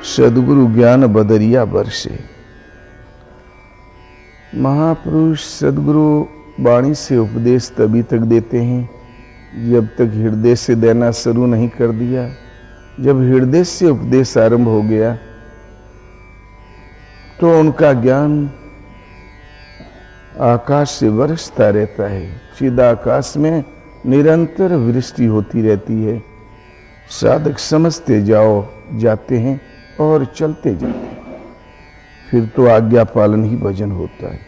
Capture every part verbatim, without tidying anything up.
सद्गुरु ज्ञान बदरिया बरसे। महापुरुष सद्गुरु वाणी से उपदेश तभी तक देते हैं जब तक हृदय से देना शुरू नहीं कर दिया। जब हृदय से उपदेश आरंभ हो गया तो उनका ज्ञान आकाश से बरसता रहता है। चिदाकाश में निरंतर वृष्टि होती रहती है। साधक समझते जाओ जाते हैं और चलते जाते हैं, फिर तो आज्ञा पालन ही भजन होता है।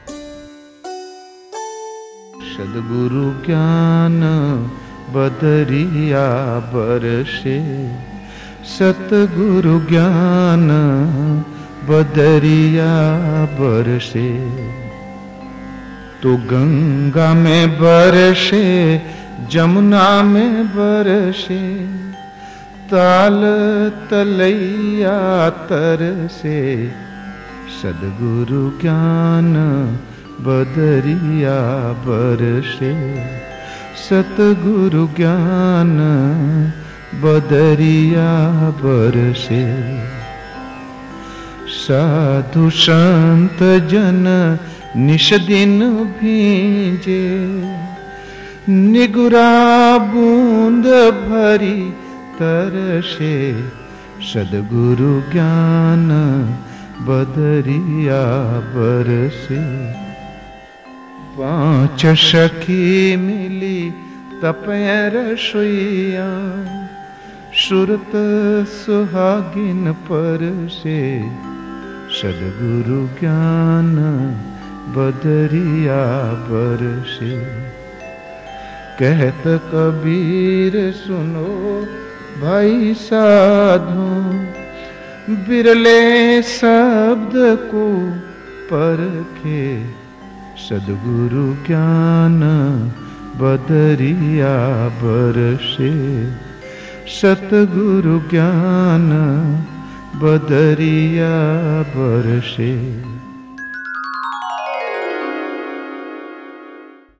सद्गुरु ज्ञान बदरिया बरसे, सतगुरु ज्ञान बदरिया बरसे। तो गंगा में बरसे, जमुना में बरसे, ताल तलैया तरसे। सद्गुरु ज्ञान बदरिया बरसे, सतगुरु ज्ञान बदरिया बरसे। साधु संत जन निश दिन भींजे, निगुरा बूंद भरी तरसे। सद्गुरु ज्ञान बदरिया बरसे। पांच सखी मिली तपैर सोइया, सुरत सुहागिन परसे। सद्गुरु ज्ञान बदरिया बरसे। कहत कबीर सुनो भाई साधो, बिरले शब्द को परखे। सद्गुरु ज्ञान बदरिया बरसे, सतगुरु ज्ञान बदरिया बरसे।